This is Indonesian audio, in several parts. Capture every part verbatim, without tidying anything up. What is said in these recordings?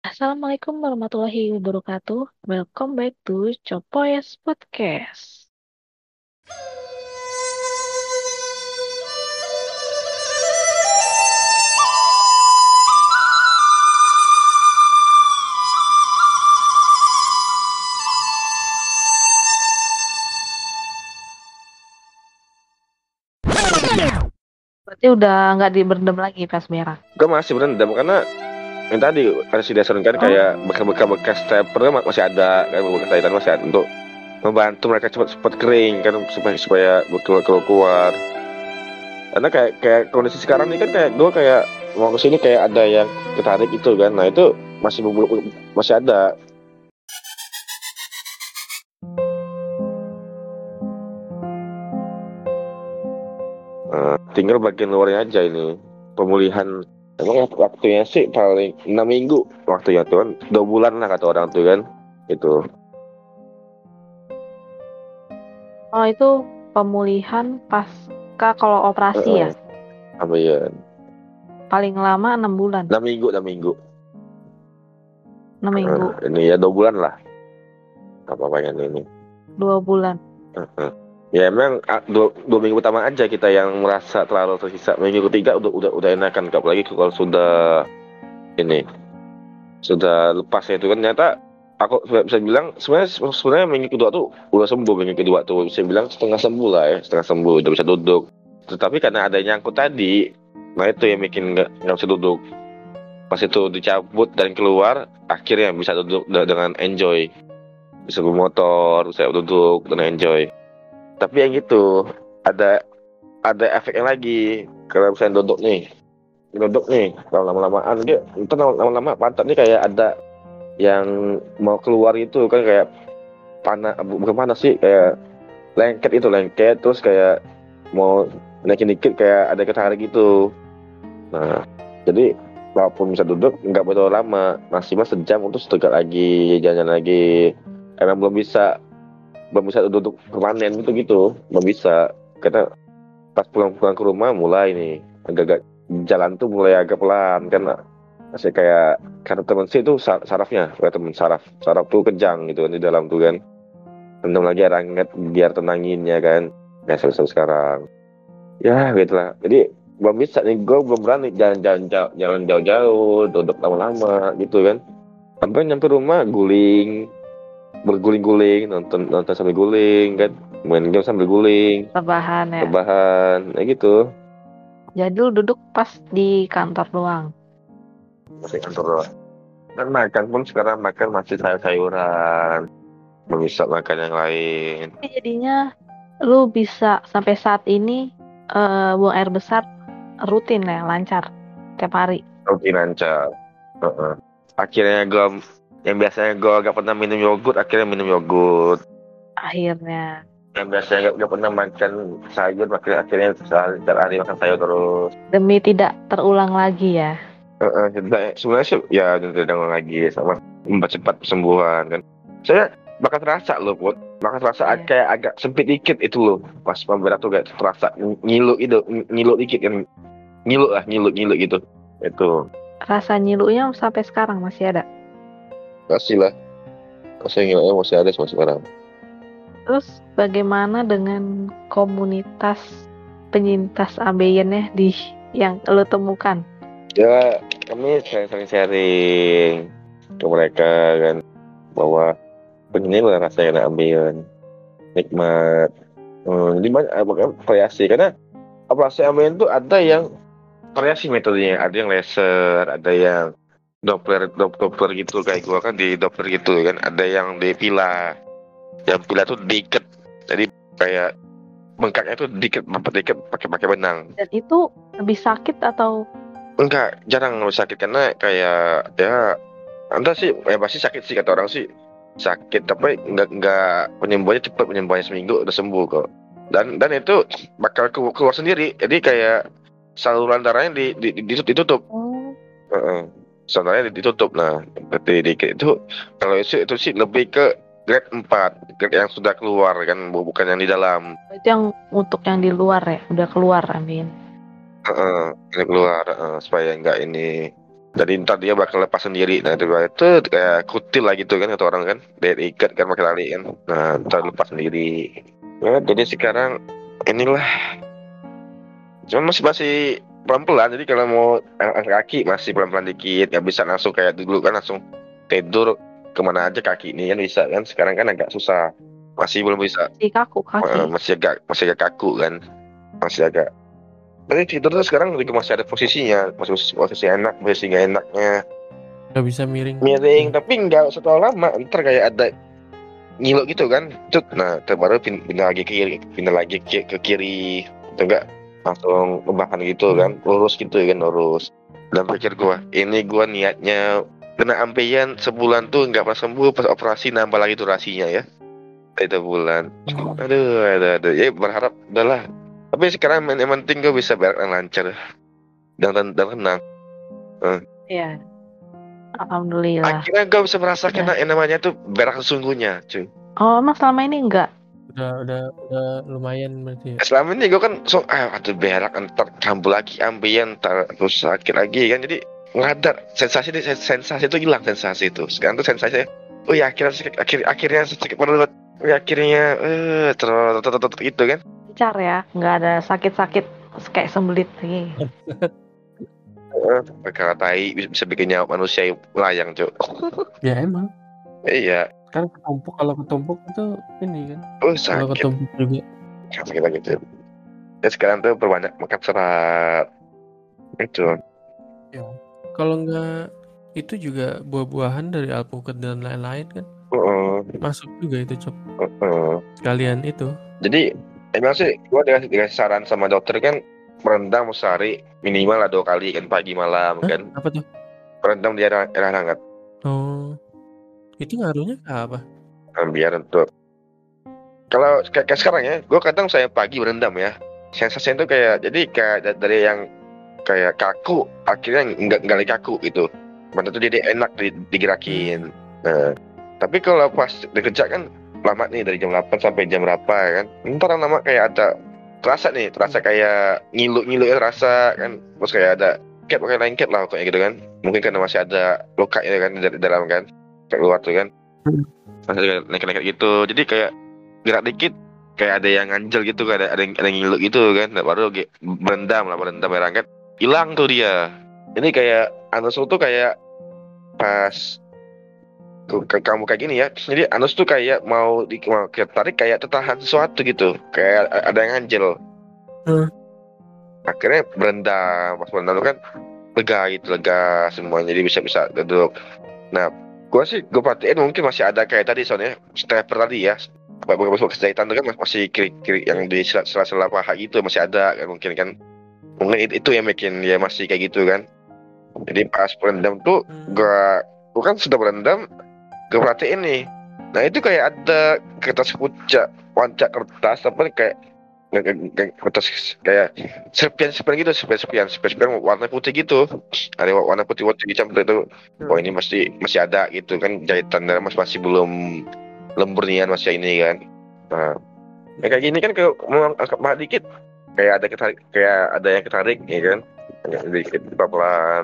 Assalamualaikum warahmatullahi wabarakatuh. Welcome back to Copoyes Podcast. Berarti udah nggak diberendam lagi pas merah. Gue masih berendam karena yang tadi ada si Dasun kan Oh. kayak bekas-bekas bekas stepper masih ada kan, bekas jahitan masih ada untuk membantu mereka cepat cepat kering kan, supaya supaya keluar keluar, keluar. Karena kayak kayak kondisi sekarang ini kan kayak gue kayak mau kesini kayak ada yang ketarik itu kan, nah itu masih belum masih ada. Nah, tinggal bagian luarnya aja ini pemulihan. Emang waktunya sih paling enam minggu waktunya tuh kan, dua bulan lah kata orang tuh kan itu. Oh, itu pemulihan pasca kalau operasi ya? Apa ya? Paling lama enam bulan. Enam minggu, enam minggu. Enam minggu. Uh, ini ya dua bulan lah. Apa pengen ini? Dua bulan. Uh-uh. Ya emang dua, dua minggu pertama aja kita yang merasa terlalu tersisa. Minggu ketiga udah udah udah enakan, apalagi kalau sudah ini sudah lepas ya itu kan, ternyata aku bisa bilang sebenarnya sebenarnya minggu kedua tuh udah sembuh. Minggu kedua tuh bisa bilang setengah sembuh lah ya, setengah sembuh udah bisa duduk. Tetapi karena ada nyangkut tadi, nah itu yang bikin nggak nggak bisa duduk. Pas itu dicabut dan keluar, akhirnya bisa duduk dengan enjoy, bisa bermotor, bisa duduk dan enjoy. Tapi yang gitu ada ada efeknya lagi. Kalau misalnya duduk nih, duduk nih lama-lamaan dia entar lama-lama pantat nih kayak ada yang mau keluar itu kan, kayak panas, bukan panas sih, kayak lengket itu lengket terus kayak mau naikin dikit kayak ada ketarik gitu. Nah jadi walaupun bisa duduk nggak betul lama, maksimal sejam untuk setegak lagi, jalan lagi. Emang belum bisa belum bisa duduk permanen gitu gitu, belum bisa. Karena pas pulang-pulang ke rumah mulai nih agak-agak jalan tuh mulai agak pelan kan, masih kayak karena temen sih itu sarafnya kayak temen saraf saraf tuh kejang gitu kan di dalam tuh kan, rendam lagi air hangat biar tenanginnya kan. Nah selesai sekarang ya gitulah. Jadi belum bisa nih, gue belum berani jalan-jalan jauh, jalan jauh-jauh, duduk lama-lama gitu kan. Sampai nyampe rumah guling, berguling-guling, nonton nonton sambil guling kan, main game sambil guling, Rebahan ya. rebahan, ya gitu. Jadi lu duduk pas di kantor doang. Masih kantor doang. Dan makan pun sekarang makan masih sayur-sayuran, belum bisa makan yang lain. Jadinya lu bisa sampai saat ini uh, buang air besar rutin ya, lancar tiap hari. Rutin lancar. Uh-uh. Akhirnya gue yang biasanya gue gak pernah minum yogurt, akhirnya minum yogurt. Akhirnya. Yang biasanya gak, gak pernah makan sayur, akhirnya akhirnya sehari hari makan sayur terus. Demi tidak terulang lagi ya. Uh-uh. Sebenarnya sih ya tidak terulang lagi, sama mempercepat kesembuhan kan. Saya bakal terasa loh Put, bakal terasa Yeah. kayak agak sempit dikit itu loh pas pemberat tuh, kayak terasa ngilu itu, ngilu dikit kan, ngilu lah, ngilu ngilu gitu itu. Rasa nyilunya sampai sekarang masih ada. Masih lah, rasa ngilunya masih ada sampai sekarang. Terus bagaimana dengan komunitas penyintas ambeien ya di yang lo temukan? Ya kami sering-sering sharing ke mereka kan, bahwa begini lah rasanya ambeien, nikmat. Hmm, jadi banyak uh, variasi, karena operasi ambeien tuh ada yang variasi metodenya, ada yang laser, ada yang Doppler Doppler gitu kayak gua kan di Doppler gitu kan, ada yang di pila, yang pila tuh diikat, jadi kayak bengkaknya tuh diikat, diikat pakai pakai benang. Dan itu lebih sakit atau Enggak, jarang lebih sakit, karena kayak ya anda sih ya pasti sakit sih kata orang sih sakit, tapi enggak enggak penyembuhannya cepat, penyembuhannya seminggu udah sembuh kok. Dan dan itu bakal keluar sendiri, jadi kayak saluran darahnya di, di, di, ditutup. oh. Uh-uh. Salurannya ditutup. Nah, berarti dikit itu kalau itu itu sih lebih ke grade empat, grade yang sudah keluar kan, bukan yang di dalam. Itu yang untuk yang di luar ya, udah keluar ambeien. Uh-uh. Ini keluar uh, supaya enggak ini. Jadi ntar dia bakal lepas sendiri. Nah itu itu kayak kutil lah gitu kan kata orang kan. Dia ikat kan pakai tali kan. Nah ntar lepas sendiri. Ya, jadi sekarang inilah. Cuman masih masih pelan-pelan. Jadi kalau mau angkat kaki masih pelan-pelan dikit. Gak bisa langsung kayak dulu kan langsung tidur kemana aja kaki ini kan bisa kan. Sekarang kan agak susah. Masih belum bisa. Si kaku Eh, kaki. masih agak masih agak kaku kan. Masih agak. Tapi tidur tuh sekarang juga masih ada posisinya. Masih posisi, posisi enak, posisi gak enaknya. Nggak bisa miring. Miring tapi nggak setelah lama ntar kayak ada ngilok gitu kan cut, nah terbaru pin- pindah lagi ke kiri, pindah lagi ke, ke kiri atau enggak langsung lebakan gitu kan, lurus gitu kan, lurus. Dan pikir gua ini gua niatnya kena ampeien sebulan tuh nggak pas sembuh, pas operasi nambah lagi durasinya ya itu bulan. Aduh, aduh, aduh. Ya berharap udahlah, tapi sekarang yang yang penting gua bisa berak dan lancar dan dan, dan tenang. Iya. Alhamdulillah. Akhirnya gue bisa merasakan Udah. yang namanya tuh berak sesungguhnya, cuy. Oh, emang selama ini enggak? Udah udah udah lumayan berarti ya. Selama ini gue kan so, ah, aduh berak ntar kambuh lagi, ambien, ntar terus sakit lagi kan. Jadi ngadar sensasi itu, sensasi itu hilang sensasi itu. Sekarang tuh sensasinya, oh ya akhirnya sakit, akhir akhirnya sakit perut, oh, ya, akhirnya eh terus terus gitu kan. Lancar ya, nggak ada sakit-sakit kayak sembelit lagi. Eh, perkara tai bisa, bisa bikin nyawa manusia melayang, cuy. Ya emang. Iya. Kan ketumpuk, kalau ketumpuk itu ini kan. Oh Kalau sakit. ketumpuk juga. Sakit lagi tuh. Ya sekarang tuh perbanyak makan serat. Itu. Ya. Kalau nggak itu juga buah-buahan dari alpukat dan lain-lain kan. Uh, Masuk juga itu cok. uh, uh. Sekalian itu. Jadi emang sih gue dikasih, dikasih saran sama dokter kan merendam sehari minimal lah dua kali kan, pagi malam. Hah? Kan Apa tuh? merendam di air, air hangat. Oh, itu ngaruhnya ke apa? Nah, biar untuk kalau kayak, kayak sekarang ya, gue kadang saya pagi berendam ya, sensasinya tuh kayak jadi kayak da- dari yang kayak kaku akhirnya nggak nggak lagi kaku gitu. Mana tuh jadi enak di, digerakin. Nah, tapi kalau pas dikerja kan lama nih dari jam delapan sampai jam berapa kan, ntar lama kayak ada terasa nih, terasa kayak ngilu-ngilu ya terasa kan, terus kayak ada kayak pakai lengket lah kayak gitu kan, mungkin karena masih ada luka ya kan di di dalam kan, kayak luar tuh kan, masih ada lengket-lengket gitu, jadi kayak gerak dikit kayak ada yang ganjel gitu kan, ada ada yang, ada yang ngilu gitu kan, nah, baru ge- berendam lah, berendam air hangat, hilang tuh dia. Jadi kayak anus tuh kayak pas tuh, ke- kamu kayak gini ya, jadi anus tuh kayak mau di mau ketarik kayak tertahan sesuatu gitu, kayak a- ada yang ganjel. Hmm. Akhirnya berendam, pas berendam tuh kan lega gitu, lega semuanya, jadi bisa bisa duduk. Nah gua sih gue perhatiin mungkin masih ada kayak tadi soalnya stepper tadi ya, beberapa kejahitan itu kan masih kiri-kiri yang di sela- sela-sela paha gitu masih ada kan, mungkin kan mungkin it- itu yang bikin dia masih kayak gitu kan. Jadi pas berendam tuh gua gua kan sudah berendam, gue perhatiin nih, nah itu kayak ada kertas pucak, wancak kertas apa nih, kayak kayak- kayak kertas kayak serpian serpian gitu, serpian serpian serpian serpian warna putih gitu, ada wa- warna putih putih dicampur itu. Oh ini masih masih ada gitu kan, jahitan dalam masih masih belum lemburnian, masih ini kan. Nah ya kayak gini kan kalau mau angkat paha dikit kayak ada ketarik, kayak ada yang ketarik ya kan, agak sedikit pelan.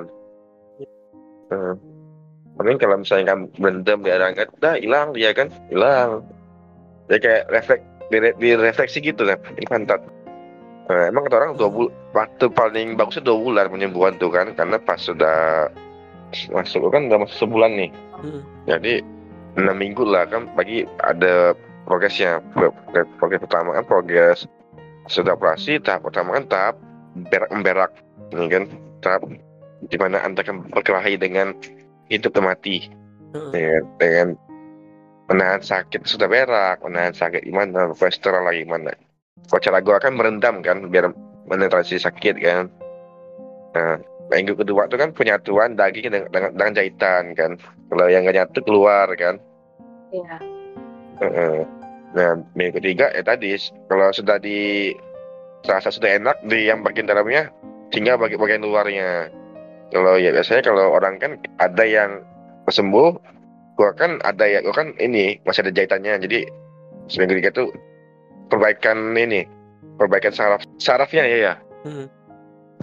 Hmm. Mungkin kalau misalnya kamu berendam di air hangat, dah hilang dia kan, hilang. Ya kayak refleks, dire- direfleksi gitu kan, di pantat. Nah, emang kata orang dua bulan, waktu paling bagusnya dua bulan penyembuhan tuh kan, karena pas sudah masuk kan udah masuk sebulan nih. Hmm. Jadi enam minggu lah kan, bagi ada progresnya. Pro- Progres pertama kan progres sudah operasi, tahap pertama kan tahap berak memberak, ini kan tahap di mana anda akan berkelahi dengan hidup atau mati. Hmm. Dengan, dengan menahan sakit sudah berak, menahan sakit gimana, kolesterol lagi gimana. Kalau cara gue akan merendam kan biar menetralisir sakit kan. Nah minggu kedua itu kan penyatuan daging dengan, dengan, dengan jahitan kan. Kalau yang gak nyatu keluar kan. Iya. Uh-uh. Nah minggu ketiga ya tadi kalau sudah di terasa sudah enak di yang bagian dalamnya, tinggal bagi bagian luarnya. Kalau ya biasanya kalau orang kan ada yang sembuh, gua kan ada ya, gua kan ini masih ada jahitannya, jadi seminggu tiga tuh perbaikan ini, perbaikan saraf sarafnya ya ya. Hmm.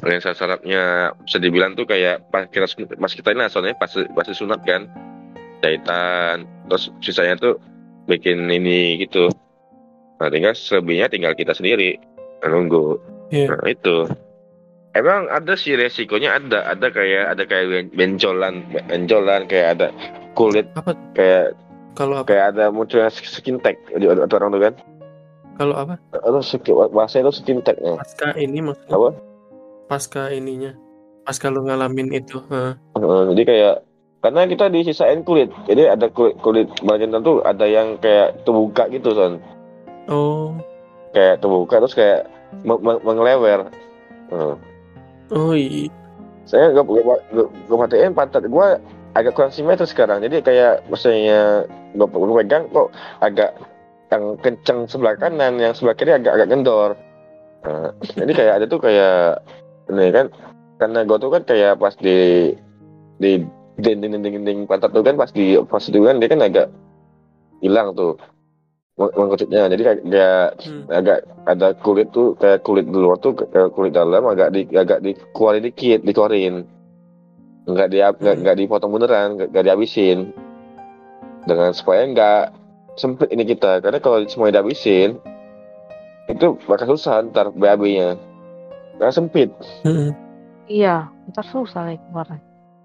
lensa sarafnya bisa dibilang tuh kayak pas kita pas kita ini soalnya pas pas disunat kan jahitan, terus sisanya tuh bikin ini gitu. Nah, tinggal selebihnya tinggal kita sendiri nunggu. Iya. Nah, itu emang ada sih resikonya, ada ada kayak ada kayak ben- benjolan benjolan kayak ada kulit Apa kayak kalau apa? kayak ada munculnya skin tag di di orang tuh kan. Kalau apa? Atau skin bahasa itu skin tag ya. Pasca ini maksudnya? Apa? Pasca ininya. Pasca lu ngalamin itu. Heeh. Heeh, jadi kayak karena kita disisain kulit, jadi ada kulit kulit bagian tertentu ada yang kayak terbuka gitu son, Oh. kayak terbuka terus kayak me- me- mengelewer. Heeh. Oh iya. Saya gak gue matiin pantat gue agak kurang simetris sekarang, jadi kayak maksudnya gue pegang kok agak yang kenceng sebelah kanan, yang sebelah kiri agak agak kendor. Nah, jadi kayak ada tuh kayak ini kan, karena gue tuh kan kayak pas di di dinding-dinding pantat tuh kan pas di operasi itu kan dia kan agak hilang tuh meng- mengkututnya, jadi kayak kayak Hmm. agak ada kulit tuh kayak kulit di luar tuh kayak kulit dalam agak di agak dikeluarin dikit, dikeluarin nggak di nggak Hmm. nggak dipotong beneran, nggak nggak dihabisin dengan supaya nggak sempit ini kita, karena kalau semuanya dihabisin itu bakal susah ntar B A B-nya karena sempit. Hmm. Iya, ntar susah lagi keluarnya.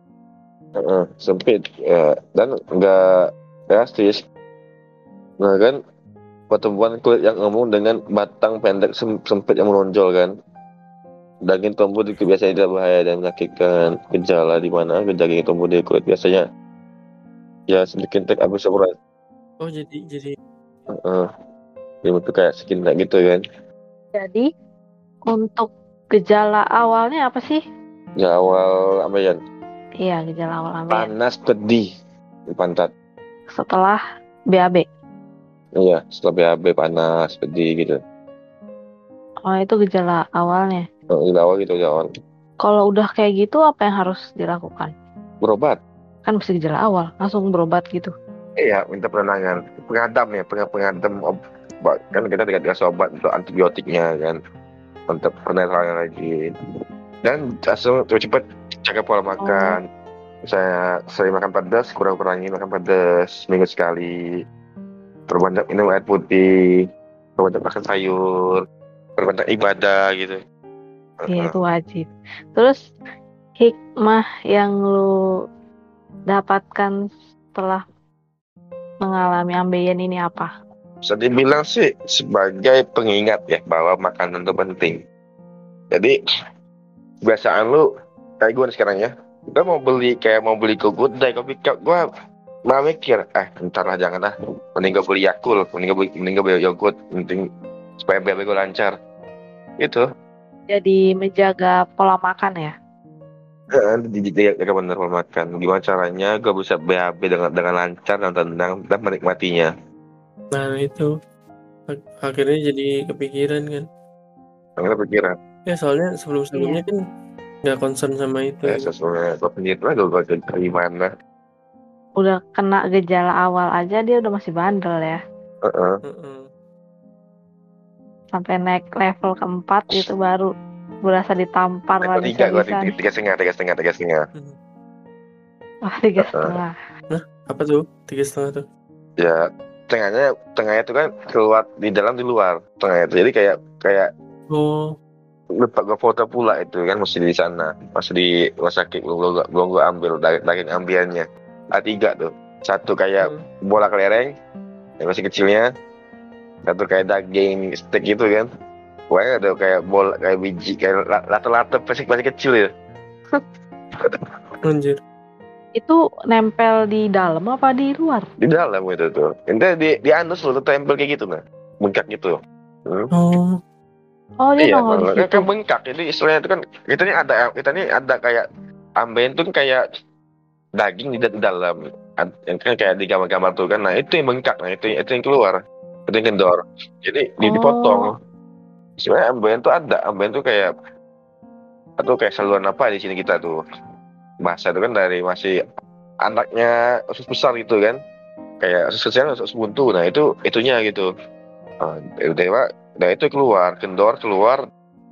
Heeh, sempit ya, dan nggak drastis. Nah kan pertemuan kulit yang umum dengan batang pendek sem- sempit yang menonjol kan. Daging tumbuh di kulit biasanya tidak bahaya dan menyakitkan. Gejala di mana daging tumbuh di kulit biasanya ya sedikit tek habis operasi. Oh jadi jadi Heeh. Jadi itu kayak skin tag gitu kan. Jadi untuk gejala awalnya apa sih? Ya awal apa ya? Iya, gejala awal ambeien. Panas pedih di pantat. Setelah B A B. Iya, setelah B A B panas pedih gitu. Oh, itu gejala awalnya. Oh, di awal gitu ya awal. Kalau udah kayak gitu, apa yang harus dilakukan? Berobat. Kan mesti gejala awal, langsung berobat gitu. Iya, minta penenangan. Pengadam ya, peng- pengadam obat. Kan kita tidak dikasih obat untuk antibiotiknya kan. Untuk penetralan lagi. Dan langsung cepat jaga pola makan. Saya sering makan pedas, kurang-kurangin makan pedas seminggu sekali. Perbanyak minum air putih, perbanyak makan sayur, perbanyak ibadah gitu. Iya, itu wajib. Terus hikmah yang lu dapatkan setelah mengalami ambeien ini apa? Bisa dibilang sih sebagai pengingat ya bahwa makanan itu penting. Jadi kebiasaan lu kayak gue sekarang ya, gue mau beli kayak mau beli ke Goodday, kopi cup, gue malah mikir, eh ntar lah jangan lah, mending gue beli Yakult, mending gue beli, mending gue beli yogurt, penting supaya B A B gue lancar. Itu, Jadi menjaga pola makan ya? jaga bener pola makan. Gimana caranya gue bisa B A B dengan dengan lancar dan tenang dan menikmatinya. nah itu Ak- akhirnya jadi kepikiran kan. Karena pikiran, Ya soalnya sebelum-sebelumnya kan nggak concern sama itu. eh, sesuai gue penyit lah, gue gue gimana. Udah kena gejala awal aja dia udah masih bandel ya. Heeh. Heeh. Sampai naik level keempat itu baru berasa ditampar Level lagi tiga, gue seriusan. tiga setengah, tiga setengah, tiga setengah. Hmm. Wah, tiga setengah. Apa tuh tiga setengah tuh? Ya tengahnya tengahnya itu kan keluar di dalam di luar tengahnya itu, jadi kayak kayak Oh. lupa gue foto pula itu kan, masih di sana, masih di rumah sakit, belum belum belum gue ambil daging, daging ambiannya. A tiga tuh, satu kayak Hmm. bola kelereng yang masih kecilnya, satu kayak daging steak gitu kan, pokoknya ada kayak bola kayak biji kayak lato-lato plastik plastik kecil ya. Anjir. Itu nempel di dalam apa di luar? Di dalam itu tuh, intinya di di anus lu tuh tempel kayak gitu nah, bengkak gitu. Hmm. Oh. Oh, dia Iya, nongol di malah situ. kan bengkak. Jadi istilahnya itu kan kita ini ada kita ini ada kayak ambeien tuh kan kayak daging di di dalam. Ad- Yang kan kayak di gambar-gambar tuh kan. Nah, itu yang bengkak. Nah, itu itu yang keluar. Itu yang kendor. Jadi di- Oh. dipotong. Sebenarnya ambeien tuh ada. Ambeien tuh kayak atau kayak saluran apa di sini kita tuh. Bahasa itu kan dari masih anaknya usus besar gitu kan. Kayak usus kecil usus buntu. Nah, itu itunya gitu. Nah, udah, udah itu keluar, kendor keluar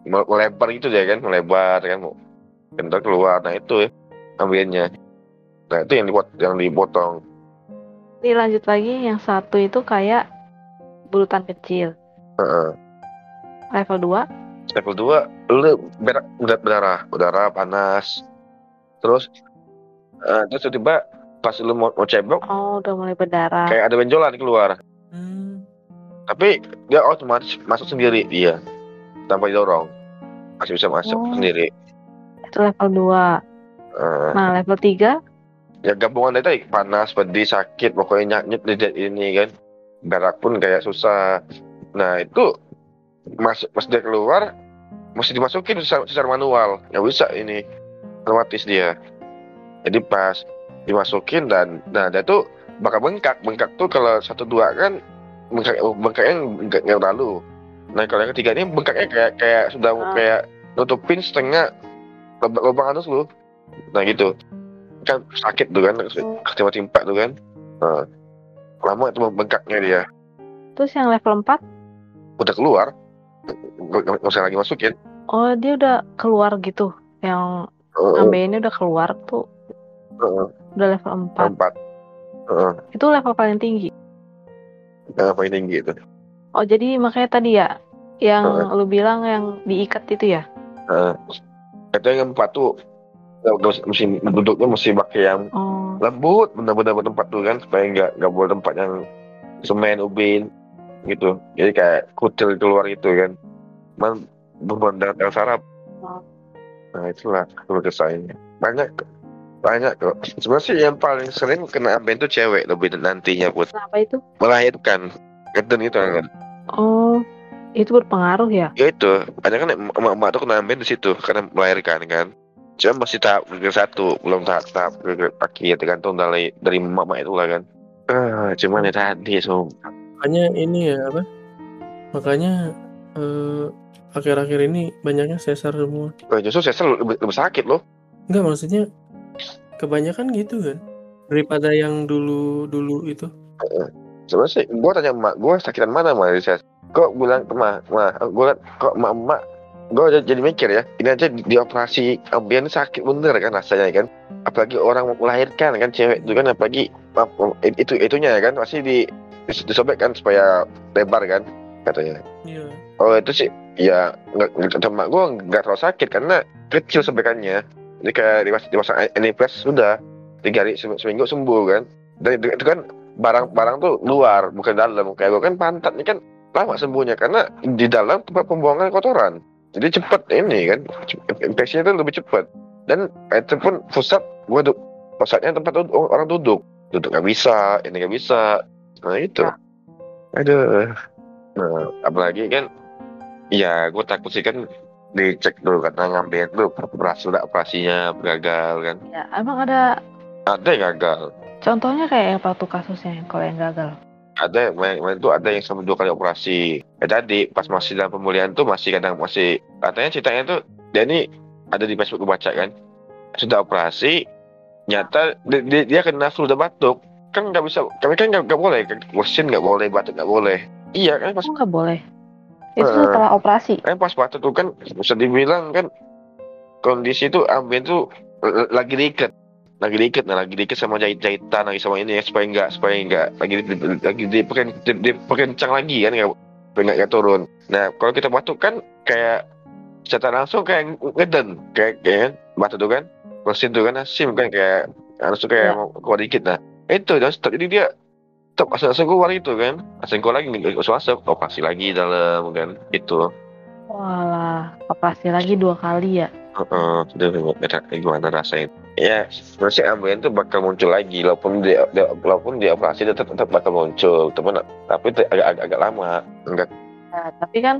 melebar gitu dia kan, melebar kan, mau kental keluar. Nah itu ya ambiennya. Nah itu yang dibuat, yang dipotong. Ini lanjut lagi, yang satu itu kayak bulutan kecil. Heeh. Level dua, Level dua lu berak, udah berdarah, berdarah panas. Terus eh, terus tiba-tiba pas lu mau, mau cebok oh udah mulai berdarah. kayak ada benjolan keluar. Hmm. Tapi dia otomatis masuk sendiri dia, tanpa didorong. Masih bisa masuk Oh. sendiri. Itu level dua. Eh, Nah, level tiga, ya gabungan dari tadi, panas, pedih, sakit, pokoknya nyaknyet lidah ini kan. Berak pun kayak susah. Nah itu masuk pas dia keluar mesti dimasukin secara, secara manual, nggak bisa ini otomatis dia. Jadi pas dimasukin dan nah dia tuh bakal bengkak. Bengkak tuh kalau satu dua kan bengkak, bengkaknya nggak nggak terlalu. Nah kalau yang ketiga ini bengkaknya kayak kayak sudah Ah. kayak nutupin setengah lubang lubang anus lu. Nah gitu kan sakit tuh kan, ketimpa timpa tuh kan. Nah, lama itu bengkaknya dia. terus yang level empat, Udah keluar, nggak nggak usah lagi masukin. oh dia udah keluar gitu. Yang Uh, ambeien udah keluar tuh, uh, udah level empat. empat. Uh, Itu level paling tinggi. yang paling tinggi itu. Oh jadi makanya tadi ya, yang Uh, lu bilang yang diikat itu ya? uh. Itu yang empat tuh mesti duduknya mesti pakai yang Oh, lembut, benar-benar bertempat tuh kan, supaya nggak nggak boleh tempat yang semen ubin gitu. Jadi kayak kucil keluar gitu kan. Man beban dengan saraf. Oh. Nah itulah kalau kesannya. Banyak banyak kok. Sebenarnya sih yang paling sering kena ambeien tuh cewek lebih nantinya put. kenapa itu? Melahirkan. Geden gitu kan. Oh, itu berpengaruh ya? Ya itu, ada kan emak-emak tuh kena ambeien di situ karena melahirkan kan. Cuma masih tahap ke satu, belum tahap tahap ke akhir, tergantung dari dari emak-emak itu lah kan. Ah, cuman ya tadi so. Makanya ini ya apa? Makanya eh, akhir-akhir ini banyaknya sesar semua. Oh, justru sesar lebih, lebih sakit loh. Enggak, maksudnya kebanyakan gitu kan. Daripada yang dulu-dulu itu. Sebenarnya sih, gue tanya emak gue sakitan mana mah dari ses. Kok bilang emak, mah, gue kok emak-emak, gue jadi mikir ya, ini aja di, di operasi ambeien sakit bener kan rasanya kan. Apalagi orang mau melahirkan kan, cewek itu kan, apalagi itu itunya ya kan, pasti di disobek kan supaya lebar kan katanya. Iya. Oh itu sih, ya nggak kata emak gue nggak terlalu sakit karena kecil sobekannya. Jadi kayak dipas- dipasang aniplas sudah tiga hari se- seminggu sembuh kan. Dan itu, itu kan barang-barang tuh luar bukan dalam. Kayak gue kan pantatnya kan lama sembuhnya karena di dalam tempat pembuangan kotoran. Jadi cepet ini kan, infeksinya itu lebih cepat. Dan itu pun pusat gue tuh pusatnya tempat duduk, orang duduk, duduk nggak bisa, ini nggak bisa. Nah itu, aduh. Nah, apalagi kan, ya gue takut sih kan dicek dulu karena ngambil dulu berhasil nggak operasinya, gagal kan. Ya, emang ada Ada yang gagal, contohnya kayak apa tuh kasusnya kalau yang gagal? ada yang main, main tuh ada yang sampai dua kali operasi. Ya tadi pas masih dalam pemulihan tuh masih kadang masih katanya ceritanya tuh dia ini ada di Facebook gue baca kan, sudah operasi, nyata dia, dia, dia kena flu dan batuk. Kan nggak bisa, kami kan nggak nggak boleh, bersin nggak boleh, batuk nggak boleh. Iya kan pas Oh nggak boleh. Itu Uh, setelah operasi. eh pas batuk tuh kan bisa dibilang kan kondisi tuh ambien tuh l- lagi diikat, lagi diikat, nah lagi diikat sama jahit jahitan lagi sama ini ya supaya enggak supaya enggak lagi di, di- lagi diperin di- diperkencang lagi kan nggak supaya nggak nggak turun. Nah kalau kita batuk kan kayak secara langsung kayak ngeden kayak kayak kan batuk tuh kan bersin tuh kan asim kan kayak harus tuh kayak Ya. mau keluar dikit. Nah itu dan stop jadi dia tetap asal-asal keluar itu kan, asal keluar lagi nggak usah masuk, operasi lagi dalam kan itu. Walah, operasi lagi dua kali ya. Heeh, udah beda gimana rasain. Ya, sebenarnya ambien tuh bakal muncul lagi, walaupun dia, dia walaupun dia operasi dia tetap, tetap bakal muncul, teman. Tapi itu agak, agak agak lama, enggak. Nah, tapi kan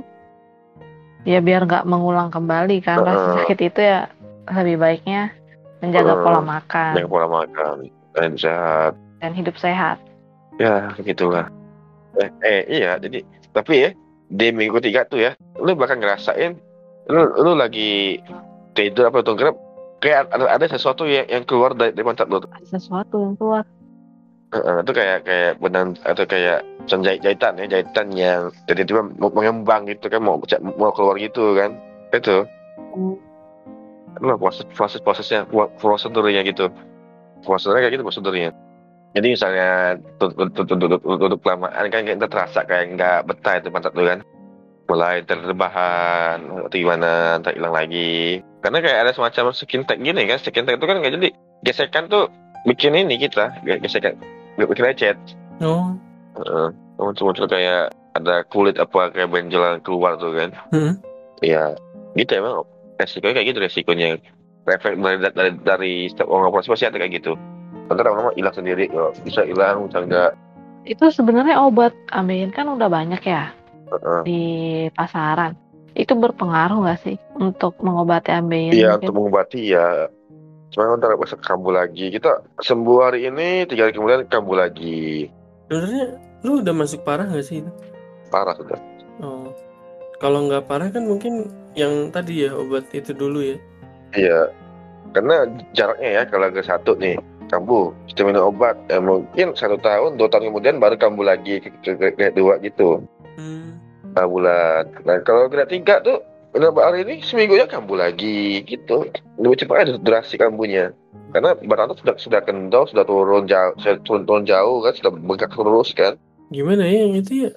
ya biar nggak mengulang kembali kan rasa Heeh. sakit itu ya, lebih baiknya menjaga Heeh. pola makan Jangan pola makan, dan sehat. dan hidup sehat. Ya, begitulah. Eh, eh, iya, jadi tapi ya di minggu tiga tuh ya, lu bakal ngerasain, lu lu lagi tidur apa tuh kerap, kayak ada, ada sesuatu yang yang keluar dari, dari pantat lu. Ada sesuatu yang keluar. Heeh, itu kayak kayak benang atau kayak jahit jahitan ya jahitan yang tiba-tiba mau mengembang gitu kan mau mau keluar gitu kan. Itu Hmm. itulah proses proses prosesnya pro- prosedurnya gitu. Prosedurnya kayak gitu prosedurnya. Jadi misalnya duduk duduk kelamaan kan kita terasa kayak nggak betah itu pantat tuh kan. Mulai terbahan atau gimana, ntar hilang lagi. Karena kayak ada semacam skin tag gini kan. Skin tag itu kan nggak jadi gesekan tuh bikin ini kita ge- gesekan bikin lecet. Oh. Heeh. Muncul-muncul kayak ada kulit apa kayak benjolan keluar tuh kan. Hmm. Iya, gitu emang resikonya kayak gitu resikonya. Efek dari dari dari setiap orang operasi pasti ada kayak gitu. Nanti lama-lama hilang sendiri, kok. Bisa hilang, bisa enggak. Itu sebenarnya obat ambeien kan udah banyak ya Heeh. di pasaran. Itu berpengaruh nggak sih untuk mengobati ambeien Iya, mungkin? untuk mengobati ya. Cuma ntar bisa kambuh lagi. Kita sembuh hari ini, tiga hari kemudian kambuh lagi. Sebenarnya lu udah masuk parah nggak sih itu? Parah sudah. Oh. Kalau nggak parah kan mungkin yang tadi ya obat itu dulu ya. Iya, karena jaraknya ya kalau ke satu nih kambuh, kita minum obat, ya mungkin satu tahun, dua tahun kemudian baru kambuh lagi ke, ke, ke, ke dua gitu. Hmm. Nah, bulan. Nah, kalau grade tiga tuh minum obat hari ini seminggunya kambuh lagi gitu. Lebih cepat ada durasi kambuhnya. Karena badan tuh sudah sudah kendor, sudah turun jauh, sudah turun, turun jauh kan, sudah bengkak terus kan. Gimana ya yang itu ya?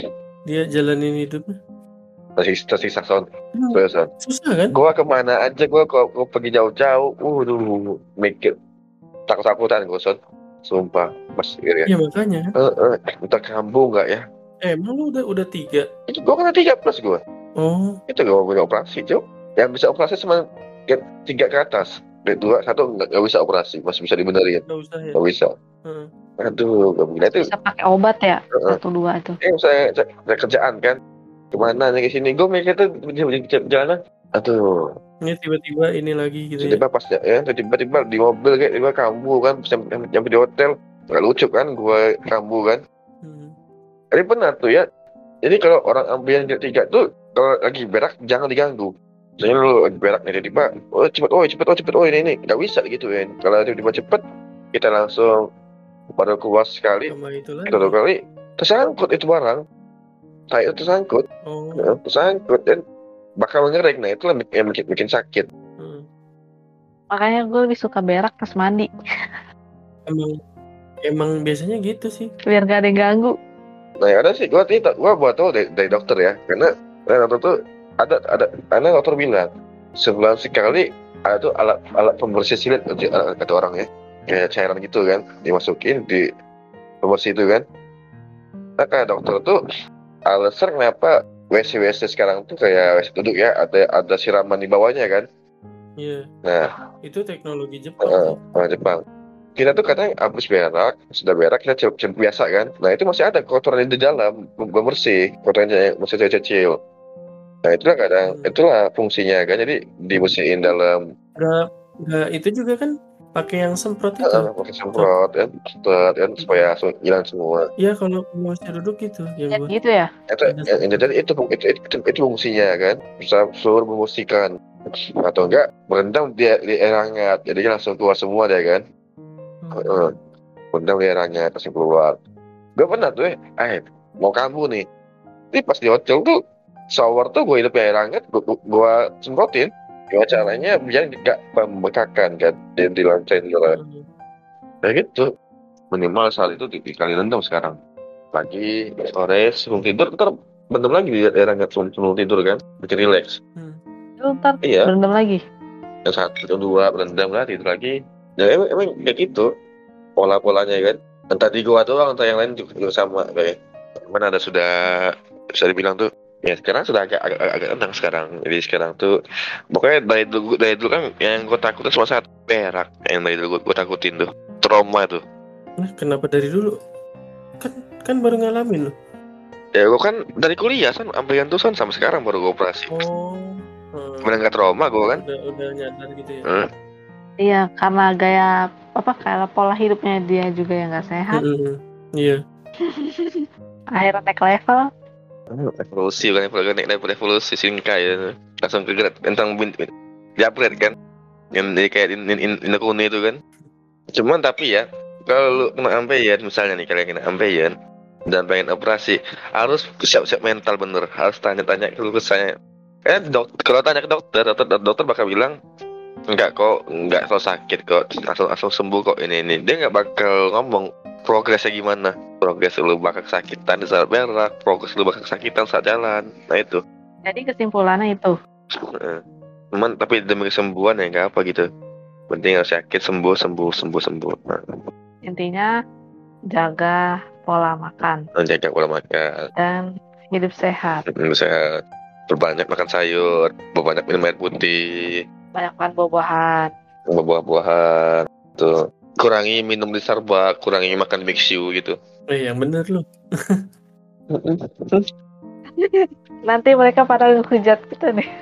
Dia jalanin hidupnya. Tersisa, tersisa son, Hmm. terus son. Susah kan? Gua kemana aja, gua kok gua pergi jauh-jauh, uh, dulu mikir takut-takutan gua son, sumpah, mas ya. Ya makanya kan. Eh, eh, entah kambuh nggak ya? Eh, emang lu udah udah tiga? Itu gua kena tiga plus gua. Oh. Itu gak punya operasi, Cuk. Yang bisa operasi cuma get tiga ke atas. Grade dua, satu nggak nggak bisa operasi, masih bisa dibenerin. Nggak usah ya. Nggak bisa. Heeh. Aduh, gak bisa. Itu Bisa pakai obat ya Heeh. satu dua itu. eh saya saya kerjaan kan. Kemana nih ke sini? Gue mikir tuh di di- di jalanan. Aduh, Ini tiba-tiba ini lagi gitu ya. tiba-tiba pas ya, ya tiba-tiba di mobil kayak tiba kambuh kan, sampai sampai di hotel. Gak lucu kan, gue kambuh kan. Hmm. Tapi benar tuh ya. Jadi kalau orang ambil yang tiga tuh kalau lagi berak jangan diganggu. Misalnya lu lagi berak nih tiba-tiba, oh cepet, oh cepet, oh cepet, oh ini ini nggak bisa gitu kan. Kalau tiba-tiba cepet, kita langsung baru keluar sekali, Sama itu lagi. atau dua kali, tersangkut itu barang, tai itu tersangkut, Oh. ya, tersangkut dan bakal ngerek. Nah itu yang bikin bikin sakit. Hmm. Makanya gue lebih suka berak pas mandi Emang emang biasanya gitu sih. biar gak ada yang ganggu. Nah ya ada sih, gua tidak, gua buat tahu dari, dari dokter ya, karena karena dokter tuh ada ada, karena dokter bilang sebulan sekali ada tuh alat alat pembersih silit kata orang ya, kayak cairan gitu kan, dimasukin di pembersih itu kan. Nah kayak dokter tuh alasan kenapa W C W C sekarang tuh kayak W C duduk ya, ada ada siraman di bawahnya kan. Iya. Nah, Itu teknologi Jepang uh, sih. orang Jepang. Kita tuh katanya habis berak, sudah berak kita cium, cium biasa kan. Nah itu masih ada kotoran di dalam, belum bersih, kotorannya masih kecil-kecil. Nah itulah kadang, Hmm. itulah fungsinya kan. Jadi dibersihin dalam, Nggak nggak itu juga kan pakai yang semprot itu. uh, pakai semprot kan, semprot kan supaya langsung hilang semua. Iya kalau masih duduk gitu yang Ya gua. gitu ya. Itu, yang, yang jadi itu, itu, itu, itu, itu fungsinya kan, bisa suruh membersihkan atau enggak merendam dia di air hangat, jadi langsung keluar semua deh kan. Hmm. Uh, merendam di air hangat langsung keluar. Gue pernah tuh, eh, eh mau kambuh nih. Tapi pas di hotel tuh shower tuh gue hidup air hangat, gue, gue semprotin. Gimana caranya biar nggak membekakan kan, dia dilancain dulu. Hmm. Nah gitu, minimal saat itu dikali rendam sekarang. Pagi, sore, sebelum tidur, ntar bentuk lagi di air hangat sebelum, sebelum tidur kan, bikin relax. Hmm. Lu ntar Iya, berendam lagi. yang satu, yang dua, berendam lah, tidur lagi. Ya emang, emang kayak gitu, pola-polanya kan. Entah di gua doang, entah yang lain juga, juga sama kayak. Mana ada sudah, bisa dibilang tuh, ya sekarang sudah agak agak, agak tenang sekarang. Jadi sekarang tuh, pokoknya dari dulu, dari dulu kan yang gue takutin cuma satu, berak. Yang dari dulu gue takutin tuh, trauma tuh. Nah, kenapa dari dulu? Kan kan baru ngalamin loh. Ya gue kan dari kuliah kan, ambil tuh kan sampai sekarang baru gue operasi. Oh. Hmm. Bener nggak trauma gue kan? Udah udah nyadar gitu ya. Hmm. Iya, karena gaya apa kayak pola hidupnya dia juga yang nggak sehat. Hmm. Iya. Akhirnya naik level. Evolusi kan, evolusi naik dari evolusi singkai ya. Langsung ke grade tentang bin, bin. Di upgrade kan, yang jadi kayak in, in, in, Inokuni itu kan. Cuman tapi ya, kalau lu kena ambeien misalnya nih, kalian kena ambeien dan pengen operasi, harus siap-siap mental bener, harus tanya-tanya dulu ke saya. Eh, dok, kalau tanya ke dokter, dokter, dokter bakal bilang enggak kok, enggak selalu sakit kok, langsung langsung sembuh kok ini ini. Dia nggak bakal ngomong progresnya gimana. Progres lu bakal kesakitan di saat berak, progres lu bakal kesakitan saat jalan. Nah itu. Jadi kesimpulannya itu. Eh, Cuman tapi demi kesembuhan ya nggak apa gitu. Penting harus sakit sembuh sembuh sembuh sembuh. Nah, Intinya jaga pola makan jaga pola makan, dan hidup sehat. bisa berbanyak makan sayur, berbanyak minum air putih, Banyak makan buah-buahan. buah-buahan, tuh. Kurangi minum di Starbucks, kurangi makan biksu gitu. Eh, yang bener lu. Nanti mereka pada ngehujat kita nih.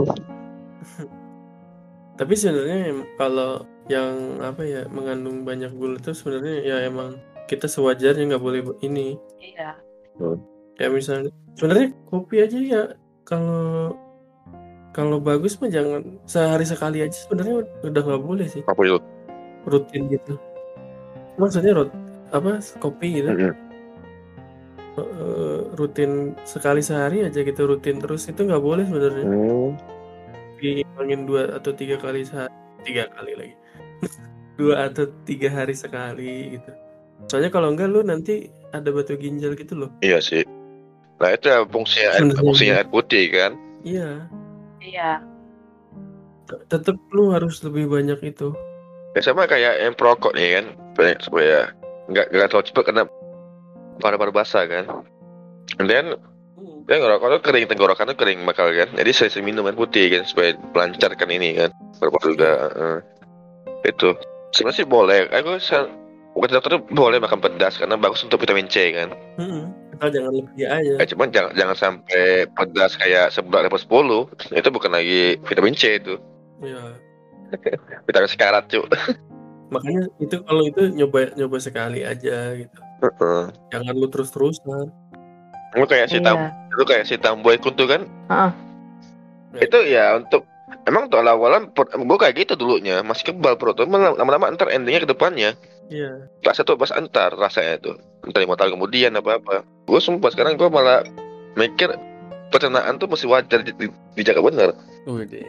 Tapi sebenarnya em- kalau yang apa ya mengandung banyak gula itu sebenarnya ya emang kita sewajarnya nggak boleh be- ini. Iya. Kayak misalnya sebenarnya kopi aja ya kalau kalau bagus mah jangan sehari sekali aja sebenarnya udah nggak boleh sih Apa itu? rutin gitu. Maksudnya rut apa kopi gitu Mm-mm. eh, rutin sekali sehari aja gitu rutin terus itu nggak boleh sebenarnya. Hmm. Diimangin dua atau tiga kali sehari tiga kali lagi dua atau tiga hari sekali gitu. Soalnya kalau enggak lu nanti ada batu ginjal gitu loh. Iya sih. Nah itu ya fungsinya air, Sebenarnya fungsinya iya. air putih kan. Iya, Iya. t- tetep lu harus lebih banyak itu. Ya sama kayak yang perokok nih kan, banyak supaya nggak nggak terlalu cepat kena paru-paru basah kan. And then dia ngerokok tuh kering, tenggorokan tuh kering bakal kan. Jadi sering minum air putih kan supaya melancarkan ini kan. Paru-paru juga. eh, itu sebenarnya sih boleh. Aku sel- bukan dokter tuh boleh makan pedas karena bagus untuk vitamin C kan. Mm-mm. Atau jangan lebih aja. Ya, cuman jangan jangan sampai pedas kayak sebelas level sepuluh. Itu bukan lagi vitamin C itu. Iya. Vitamin sekarat cuy. Makanya itu kalau itu nyoba nyoba sekali aja gitu. Heeh. Jangan lu terus-terusan. Lu kayak si tam, Iya. lu kayak si Tamboy Kuntu kan? Heeh. Itu ya untuk emang tuh awal-awalan gue kayak gitu dulunya masih kebal perut, Lama- lama-lama ntar endingnya ke depannya. Iya. Pas itu pas antar rasanya tuh, entar lima tahun kemudian apa apa. Gue sumpah sekarang gue malah mikir pencernaan tuh mesti wajar di- di- dijaga bener. Udah.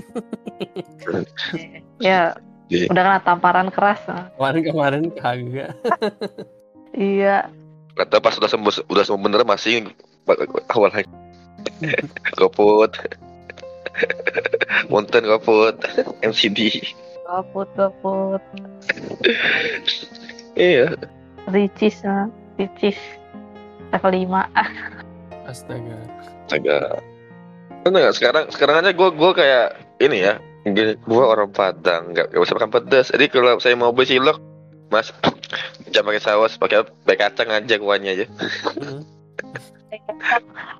Ya, Iya. udah kena tamparan keras. ah. Kemarin-kemarin kagak. Iya. Kata pas udah sembuh udah sembuh bener masih awal lagi. Goput, Mountain Goput, M C D. Goput, goput. Iya. Ricis, ah. Ricis. Level lima. Ah, Astaga. Agak. Enggak, sekarang sekarang aja gue gue kayak ini ya. Gini, gue orang Padang, nggak nggak bisa makan pedas. Jadi kalau saya mau beli cilok, mas, jangan pakai saus, pakai pakai kacang aja kuahnya aja. Mm-mm. kecap.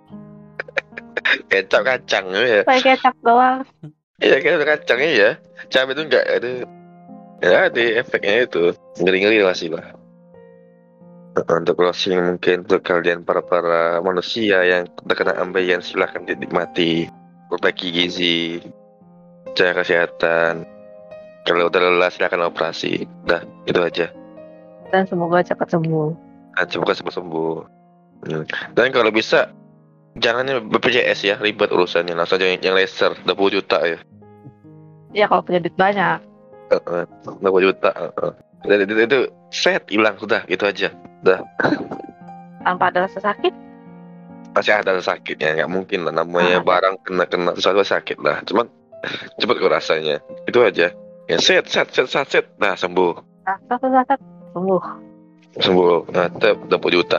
Kecap kacang ya. Pakai kecap doang. Iya kayak kacang ya. Cabai itu enggak ada. Ya ada efeknya itu. Ngeri-ngeri masih lah. Untuk closing mungkin untuk kalian para para manusia yang terkena ambeien silahkan dinikmati, perbaiki gizi, jaga kesehatan. Kalau udah lelah silahkan operasi. Dah itu aja. Dan semoga cepat sembuh. Nah, semoga sembuh sembuh. Hmm. Dan kalau bisa jangan yang B P J S ya, ribet urusannya. Langsung aja yang, yang laser dua puluh juta ya. Ya kalau punya duit banyak. Heeh, dua puluh juta. Heeh. Dan itu, itu set hilang sudah gitu aja. Tanpa ada rasa sakit. Masih ada sakitnya, nggak mungkin lah namanya Ah, ada. barang kena kena sesuatu sakit lah. Cuman cepet kok rasanya. Itu aja. Ya set set set set set. Nah sembuh Rasa sakit sembuh. sembuh. Nah tep dua puluh juta.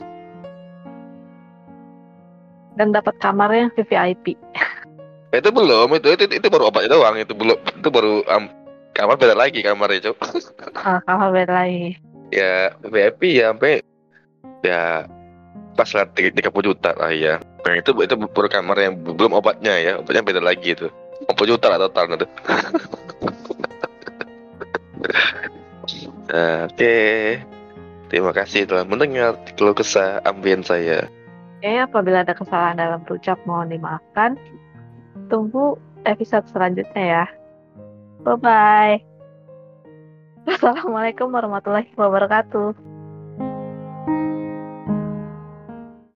Dan dapat kamarnya V V I P. Itu belum itu itu itu baru obatnya doang itu belum itu baru um, kamar beda lagi kamarnya cok. Ah, kamar beda lagi. Ya V I P ya sampai ya pas lah tiga puluh juta lah ya. Nah itu itu baru kamar yang belum obatnya ya, obatnya beda lagi itu. empat puluh juta lah total itu. Nah, oke. Terima kasih telah mendengar keluh kesah ambien saya. Oke, apabila ada kesalahan dalam berucap mohon dimaafkan. Tunggu episode selanjutnya ya. Bye bye. Assalamualaikum warahmatullahi wabarakatuh.